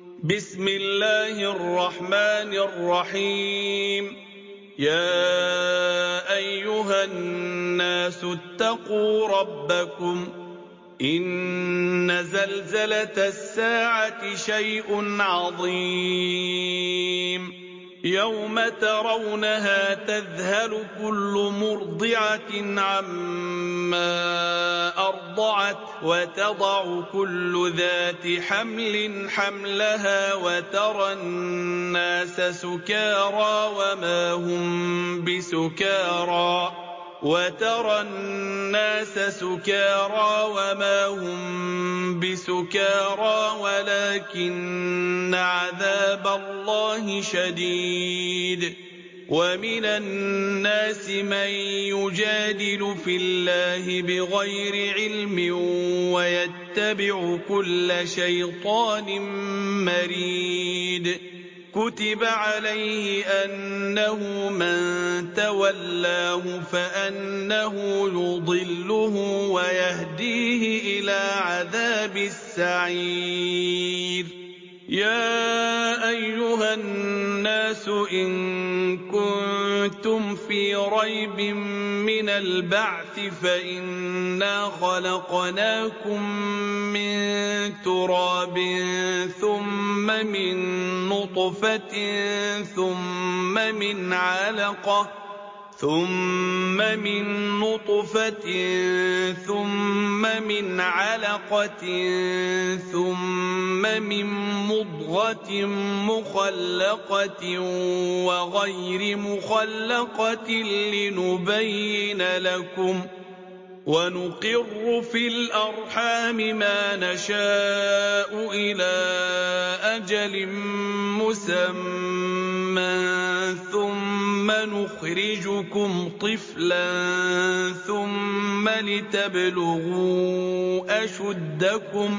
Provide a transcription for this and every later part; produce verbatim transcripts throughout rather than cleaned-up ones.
بسم الله الرحمن الرحيم يا أيها الناس اتقوا ربكم إن زلزلة الساعة شيء عظيم يوم ترونها تذهل كل مرضعة عما أرضعت وتضع كل ذات حمل حملها وترى الناس سكارى وما هم بسكارى وترى الناس سكارى وما هم بسكارى ولكن عذاب الله شديد ومن الناس من يجادل في الله بغير علم ويتبع كل شيطان مريد كتب عليه أنه من تولاه فأنه يضله ويهديه إلى عذاب السعير يا أيها الناس إن كنتم في ريب من البعث فإنا خلقناكم من تراب ثم من نطفة ثم من علقة ثم من نطفة ثم من علقة ثم من مضغة مخلقة وغير مخلقة لنبين لكم ونقر في الأرحام ما نشاء إلى أجل مسمى ثم نخرجكم طفلا ثم لتبلغوا أشدكم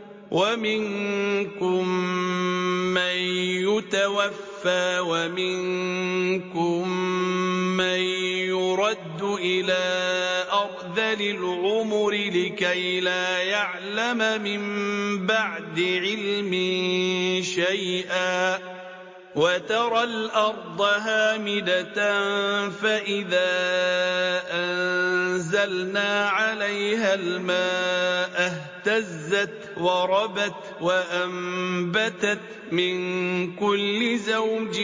ومنكم من يتوفى ومنكم من يرد إلى أرذل العمر لكي لا يعلم من بعد علم شيئا وترى الأرض هامدة فإذا أنزلنا عليها الماء اهتزت وربت وأنبتت من كل زوج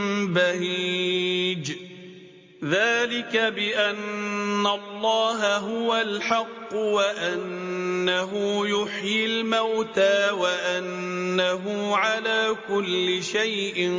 بهيج ذلك بأن الله هو الحق وأنه يحيي الموتى وأنه على كل شيء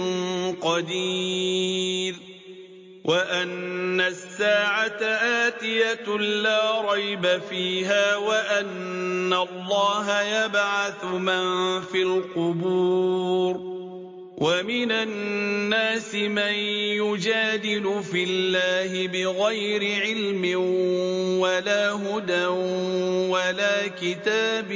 قدير وأن الساعة آتية لا ريب فيها وأن الله يبعث من في القبور ومن الناس من يجادل في الله بغير علم ولا هدى ولا كتاب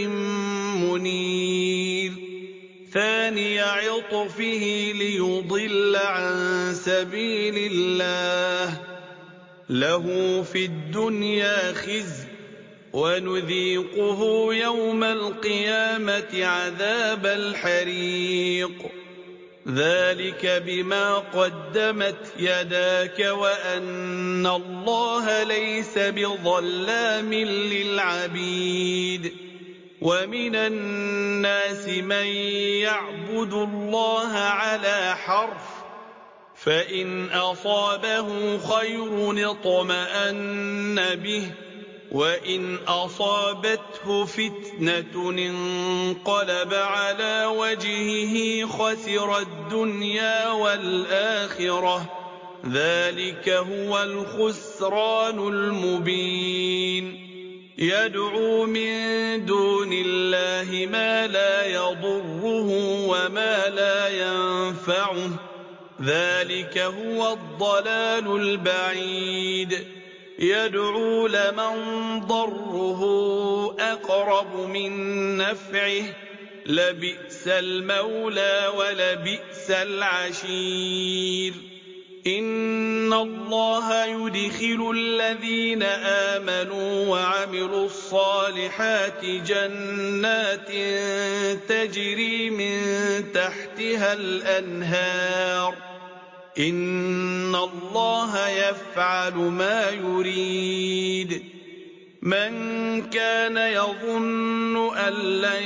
منير ثاني عطفه ليضل عن سبيل الله له في الدنيا خزي ونذيقه يوم القيامة عذاب الحريق ذلك بما قدمت يداك وأن الله ليس بظلام للعبيد ومن الناس من يعبد الله على حرف فإن أصابه خير اطمأن به وإن أصابته فتنة انقلب على وجهه خسر الدنيا والآخرة ذلك هو الخسران المبين يدعو من دون الله ما لا يضره وما لا ينفعه ذلك هو الضلال البعيد يدعو لمن ضره أقرب من نفعه لبئس المولى ولبئس العشير إن إن الله يدخل الذين آمنوا وعملوا الصالحات جنات تجري من تحتها الأنهار إن الله يفعل ما يريد من كان يظن أن لن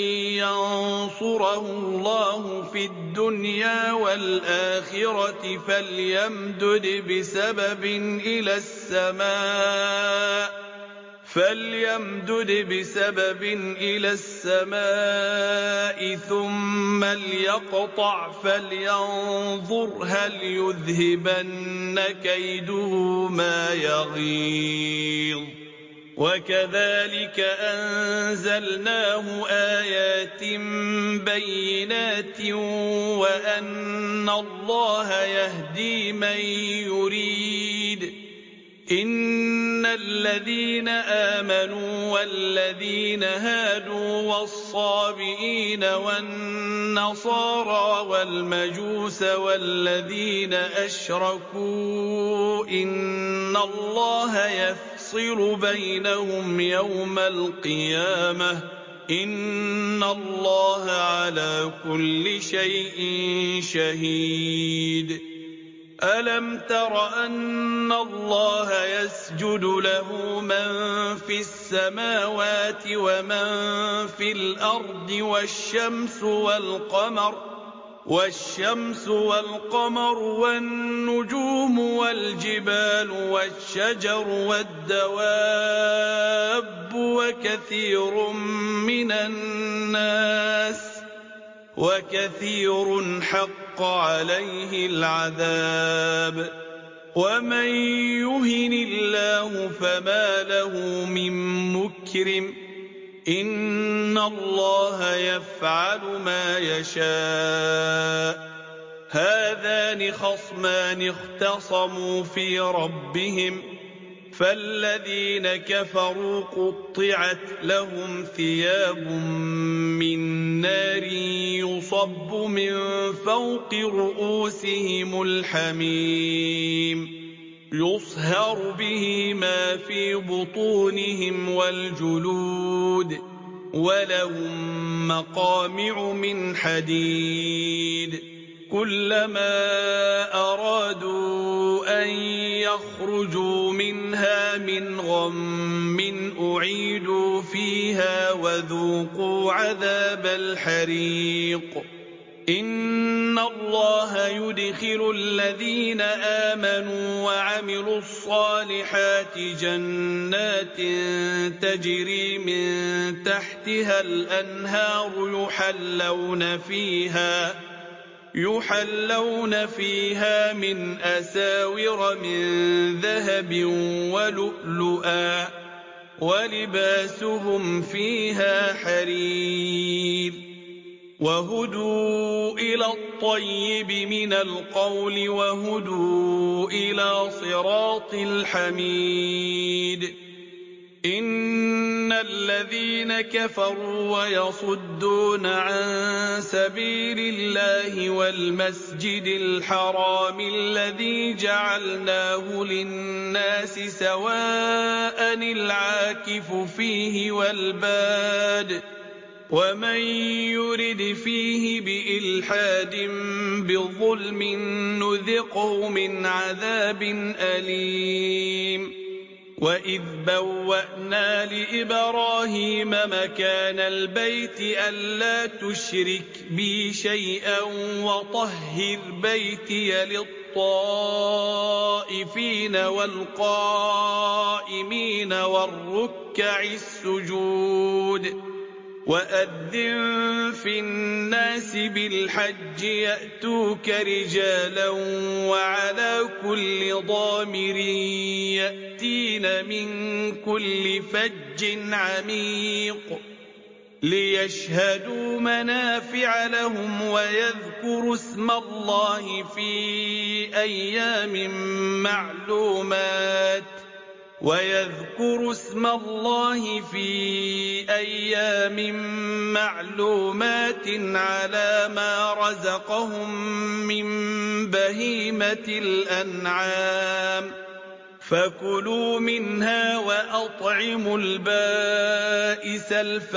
ينصره الله في الدنيا والآخرة فليمدد بسبب إلى السماء فليمدد بسبب إلى السماء ثم ليقطع فلينظر هل يذهبن كيده ما يغيظ وكذلك أنزلناه آيات بينات وأن الله يهدي من يريد إن الذين آمنوا والذين هادوا والصابئين والنصارى والمجوس والذين أشركوا إن الله يفصل بينهم يوم القيامة إن الله على كل شيء شهيد ألم تر أن الله يسجد له من في السماوات ومن في الأرض والشمس والقمر والشمس والقمر والنجوم والجبال والشجر والدواب وكثير من الناس وكثير حق عليه العذاب ومن يهن الله فما له من مكرم إن الله يفعل ما يشاء هذان خصمان اختصموا في ربهم فالذين كفروا قطعت لهم ثياب من نار يصب من فوق رؤوسهم الحميم يصهر به ما في بطونهم والجلود ولهم مقامع من حديد كلما أرادوا أن يخرجوا منها من غم أعيدوا فيها وذوقوا عذاب الحريق إن الله يدخل الذين آمنوا وعملوا الصالحات جنات تجري من تحتها الأنهار يحلون فيها يحلون فيها من أساور من ذهب ولؤلؤا ولباسهم فيها حرير وهدوا إلى الطيب من القول وهدوا إلى صراط الحميد إن الذين كفروا ويصدون عن سبيل الله والمسجد الحرام الذي جعلناه للناس سواء العاكف فيه والباد ومن يرد فيه بإلحاد بظلم نذقه من عذاب أليم وإذ بوأنا لإبراهيم مكان البيت ألا تشرك بي شيئا وطهر بيتي للطائفين والقائمين والركع السجود وأذن في الناس بالحج يأتوك رجالا وعلى كل ضامر يأتين من كل فج عميق ليشهدوا منافع لهم ويذكروا اسم الله في أيام معلومات ويذكروا اسم الله في أيام معلومات على ما رزقهم من بهيمة الأنعام فكلوا منها وأطعموا البائس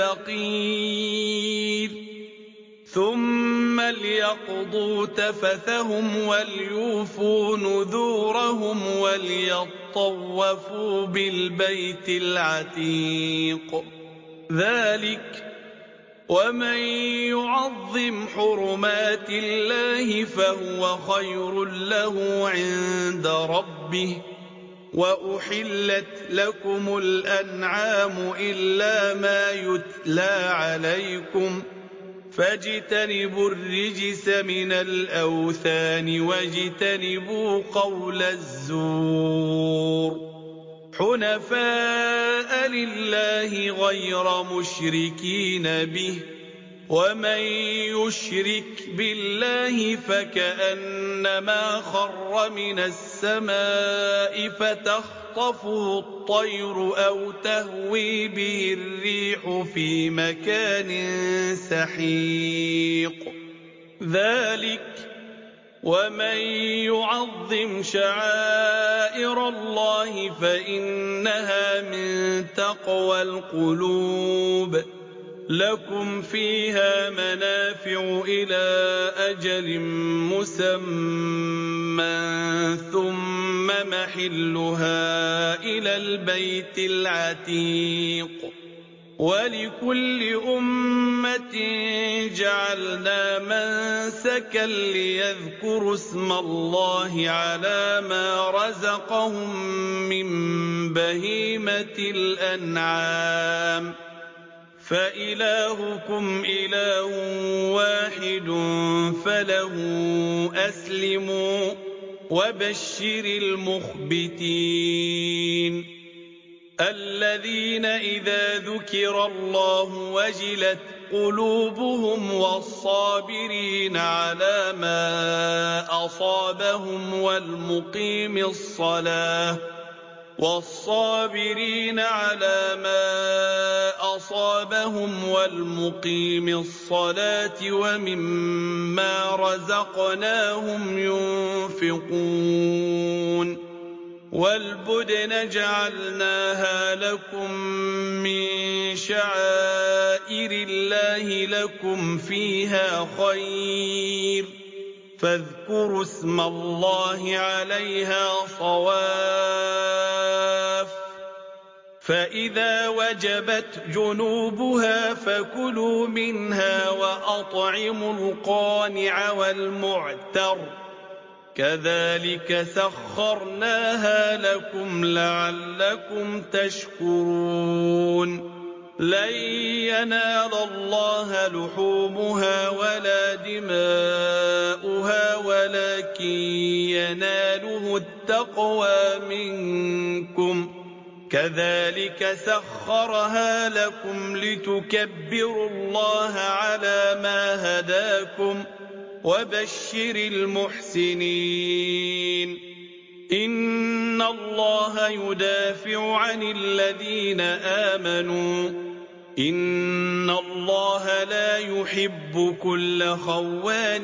الفقير ثم ليقضوا تفثهم وليوفوا نذورهم وليطوفوا بالبيت العتيق ذلك ومن يعظم حرمات الله فهو خير له عند ربه وأحلت لكم الأنعام إلا ما يتلى عليكم فاجتنبوا الرجس من الأوثان واجتنبوا قول الزور حنفاء لله غير مشركين به ومن يشرك بالله فكأنما خر من السماء فتخطفه الطير أو تهوي به الريح في مكان سحيق ذلك ومن يعظم شعائر الله فإنها من تقوى القلوب لكم فيها منافع إلى أجل مسمى ثم محلها إلى البيت العتيق ولكل أمة جعلنا منسكا ليذكروا اسم الله على ما رزقهم من بهيمة الأنعام فإلهكم إله واحد فله أسلموا وبشر المخبتين الذين إذا ذكر الله وجلت قلوبهم والصابرين على ما أصابهم والمقيم الصلاة والصابرين على ما أصابهم والمقيم الصلاة ومما رزقناهم ينفقون والبدن جعلناها لكم من شعائر الله لكم فيها خير فاذكروا اسم الله عليها صواف فإذا وجبت جنوبها فكلوا منها وأطعموا القانع والمعتر كذلك سخرناها لكم لعلكم تشكرون لن ينال الله لحومها ولا دماؤها ولكن يناله التقوى منكم كذلك سخرها لكم لتكبروا الله على ما هداكم وبشر المحسنين إن الله يدافع عن الذين آمنوا إن الله لا يحب كل خوان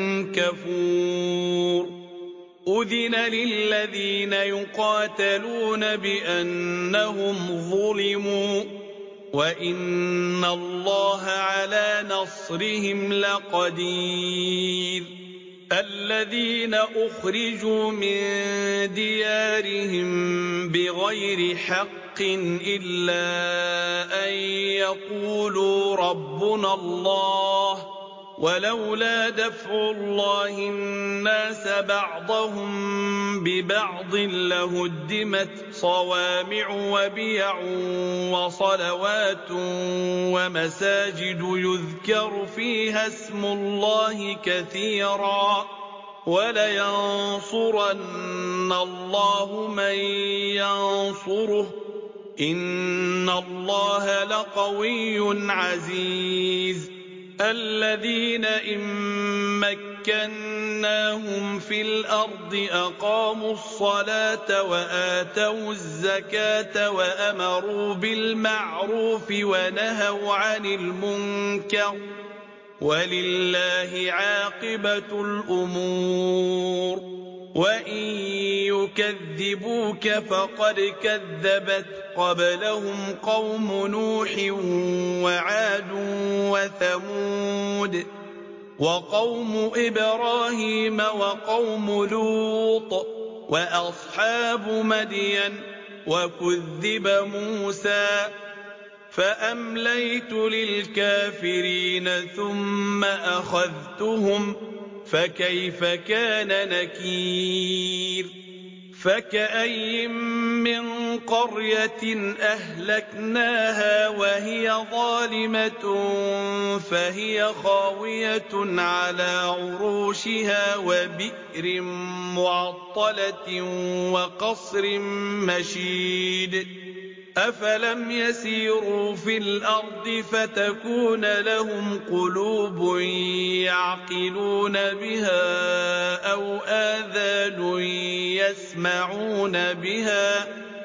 كفور أذن للذين يقاتلون بأنهم ظلموا وإن الله على نصرهم لقدير الذين أخرجوا من ديارهم بغير حق إلا أن يقولوا ربنا الله ولولا دفع الله الناس بعضهم ببعض لهدمت صوامع وبيع وصلوات ومساجد يذكر فيها اسم الله كثيرا ولينصرن الله من ينصره إن الله لقوي عزيز الذين إن مكناهم في الأرض أقاموا الصلاة وآتوا الزكاة وأمروا بالمعروف ونهوا عن المنكر ولله عاقبة الأمور وإن يكذبوك فقد كذبت قبلهم قوم نوح وعاد وثمود وقوم إبراهيم وقوم لوط وأصحاب مدين وكذب موسى فأمليت للكافرين ثم أخذتهم فكيف كان نكير فكأي من قرية أهلكناها وهي ظالمة فهي خاوية على عروشها وبئر معطلة وقصر مشيد أفلم يسيروا في الأرض فتكون لهم قلوب يعقلون بها أو آذان يسمعون بها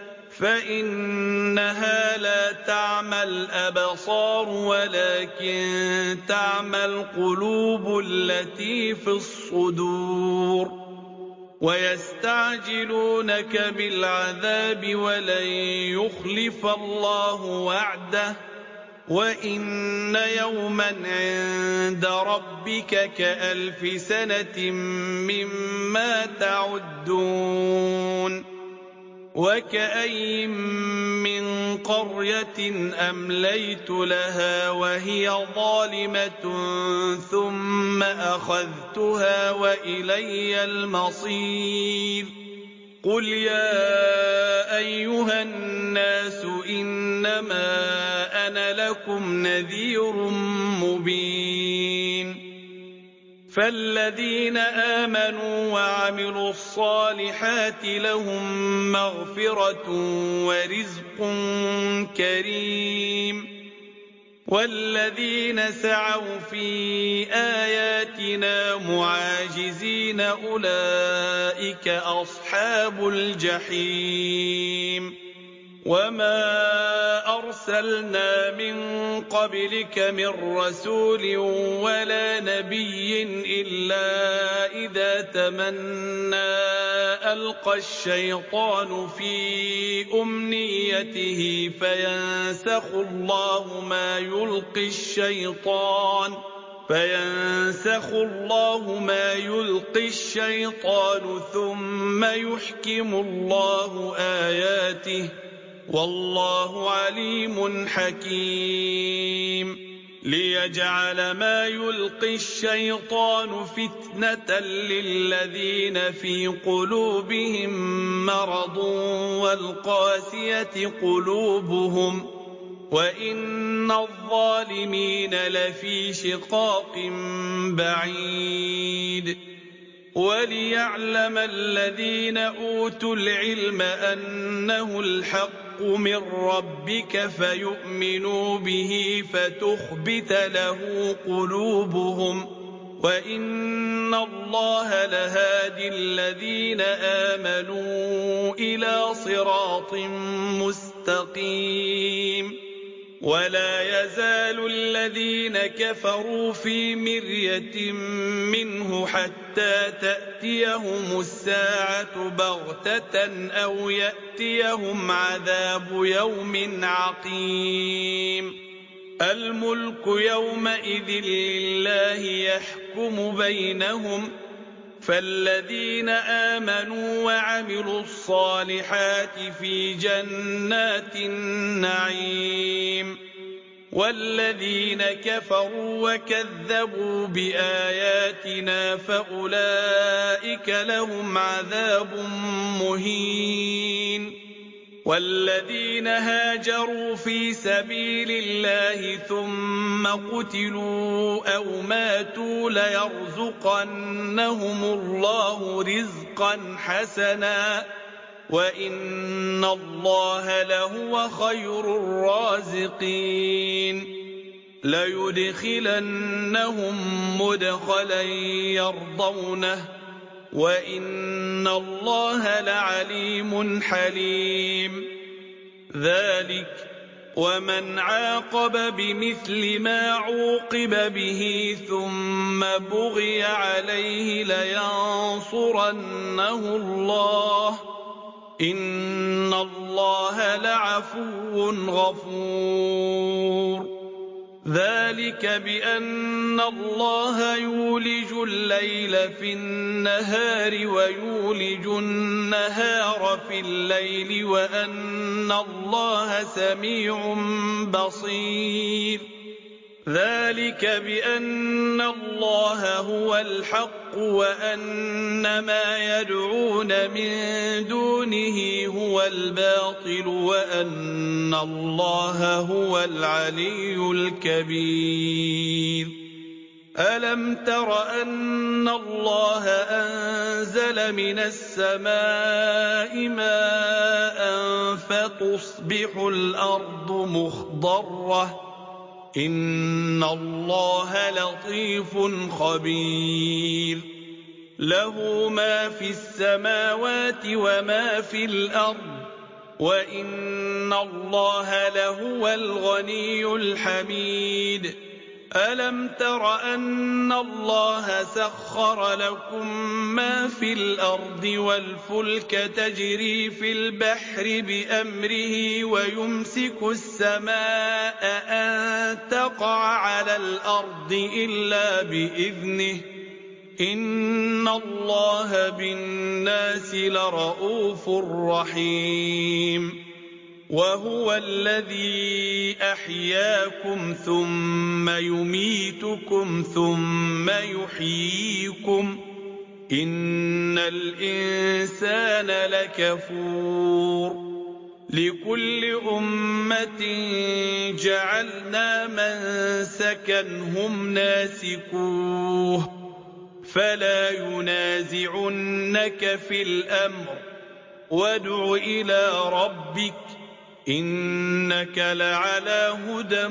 فإنها لا تعمى الأبصار ولكن تعمى القلوب التي في الصدور ويستعجلونك بالعذاب ولن يخلف الله وعده وإن يوما عند ربك كألف سنة مما تعدون وكأي من قرية أمليت لها وهي ظالمة ثم أخذتها وإلي المصير قل يا أيها الناس إنما أنا لكم نذير مبين فالذين آمنوا وعملوا الصالحات لهم مغفرة ورزق كريم والذين سعوا في آياتنا معاجزين أولئك أصحاب الجحيم وما أرسلنا من قبلك من رسول ولا نبي إلا إذا تمنى ألقى الشيطان في أمنيته فينسخ الله ما يلقي الشيطان فينسخ الله ما يلقي الشيطان ثم يحكم الله آياته والله عليم حكيم ليجعل ما يلقي الشيطان فتنة للذين في قلوبهم مرض والقاسية قلوبهم وإن الظالمين لفي شقاق بعيد وليعلم الذين أوتوا العلم أنه الحق من ربك فيؤمنوا به فتخبت له قلوبهم وإن الله لهادي الذين آمنوا إلى صراط مستقيم ولا يزال الذين كفروا في مرية منه حتى تأتيهم الساعة بغتة أو يأتيهم عذاب يوم عقيم الملك يومئذ لله يحكم بينهم فالذين آمنوا وعملوا الصالحات في جنات النعيم والذين كفروا وكذبوا بآياتنا فأولئك لهم عذاب مهين والذين هاجروا في سبيل الله ثم قتلوا أو ماتوا ليرزقنهم الله رزقا حسنا وإن الله لهو خير الرازقين ليدخلنهم مدخلا يرضونه وإن الله لعليم حليم ذلك ومن عاقب بمثل ما عوقب به ثم بغي عليه لينصرنه الله إن الله لعفو غفور ذلك بأن الله يولج الليل في النهار ويولج النهار في الليل وأن الله سميع بصير ذلك بأن الله هو الحق وأن ما يدعون من دونه هو الباطل وأن الله هو العلي الكبير ألم تر أن الله أنزل من السماء ماء فتصبح الأرض مخضرة إن الله لطيف خبير له ما في السماوات وما في الأرض وإن الله لهو الغني الحميد ألم تر أن الله سخر لكم ما في الأرض والفلك تجري في البحر بأمره ويمسك السماء أن تقع على الأرض إلا بإذنه إن الله بالناس لرءوف رحيم وهو الذي أحياكم ثم يميتكم ثم يحييكم إن الإنسان لكفور لكل أمة جعلنا منسكا هم ناسكوه فلا ينازعنك في الأمر وادع إلى ربك إنك لعلى هدى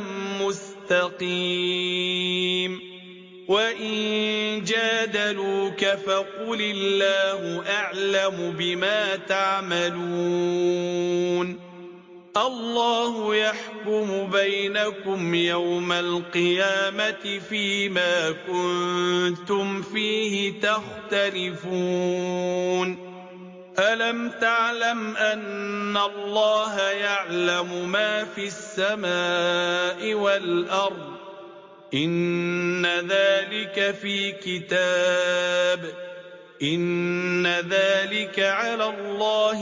مستقيم وإن جادلوك فقل الله أعلم بما تعملون الله يحكم بينكم يوم القيامة فيما كنتم فيه تختلفون ألم تعلم أن الله يعلم ما في السماء والأرض إن ذلك في كتاب إن ذلك على الله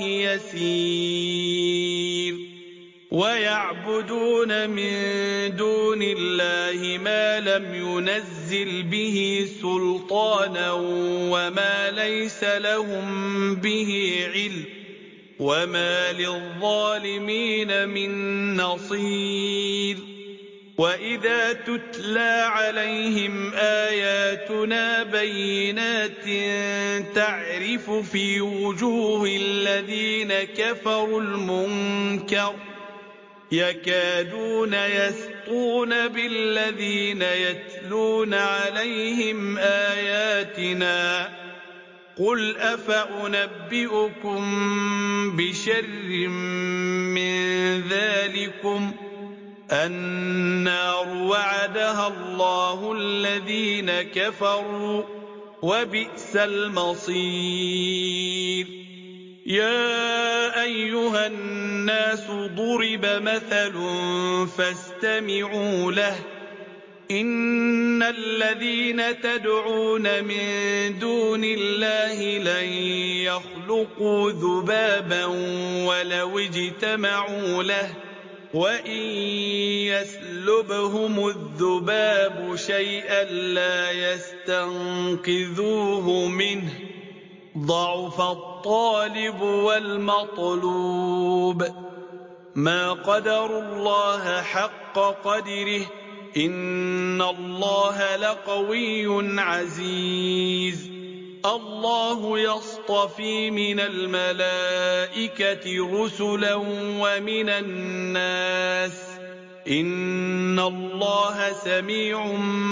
يسير ويعبدون من دون الله ما لم ينزل به سلطانا وما ليس لهم به علم وما للظالمين من نصير وإذا تتلى عليهم آياتنا بينات تعرف في وجوه الذين كفروا المنكر يكادون يسطون بالذين يتلون عليهم آياتنا قل أفأنبئكم بشر من ذلكم النار وعدها الله الذين كفروا وبئس المصير يا أيها الناس ضرب مثل فاستمعوا له إن الذين تدعون من دون الله لن يخلقوا ذبابا ولو اجتمعوا له وإن يسلبهم الذباب شيئا لا يستنقذوه منه ضعف الطالب والمطلوب ما قدروا الله حق قدره إن الله لقوي عزيز الله يصطفي من الملائكة رسلا ومن الناس إِنَّ اللَّهَ سَمِيعٌ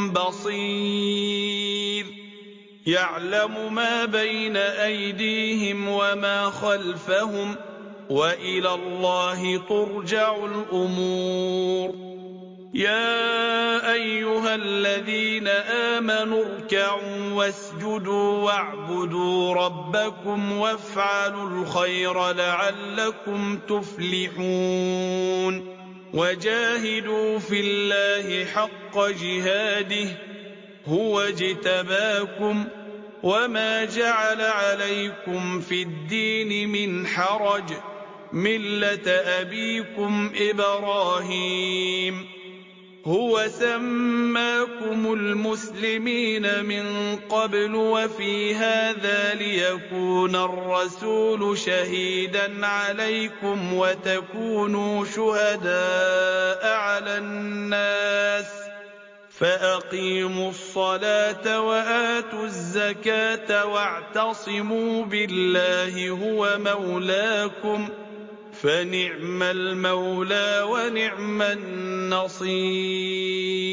بَصِيرٌ يَعْلَمُ مَا بَيْنَ أَيْدِيهِمْ وَمَا خَلْفَهُمْ وَإِلَى اللَّهِ تُرْجَعُ الْأُمُورُ يَا أَيُّهَا الَّذِينَ آمَنُوا ارْكَعُوا وَاسْجُدُوا وَاعْبُدُوا رَبَّكُمْ وَافْعَلُوا الْخَيْرَ لَعَلَّكُمْ تُفْلِحُونَ وَجَاهِدُوا فِي اللَّهِ حَقَّ جِهَادِهِ هُوَ اجْتَبَاكُمْ وَمَا جَعَلَ عَلَيْكُمْ فِي الدِّينِ مِنْ حَرَجٍ مِلَّةَ أَبِيكُمْ إِبْرَاهِيمَ هُوَ سَمَّاكُمُ الْمُسْلِمِينَ مِنْ قَبْلُ وَفِي هَذَا لِيَكُونَ الرَّسُولُ شَهِيدًا عَلَيْكُمْ وَتَكُونُوا شُهَدَاءَ عَلَى النَّاسِ فَأَقِيمُوا الصَّلَاةَ وَآتُوا الزَّكَاةَ وَاعْتَصِمُوا بِاللَّهِ هُوَ مَوْلَاكُمْ فَنِعْمَ الْمَوْلَىٰ وَنِعْمَ النَّصِيرُ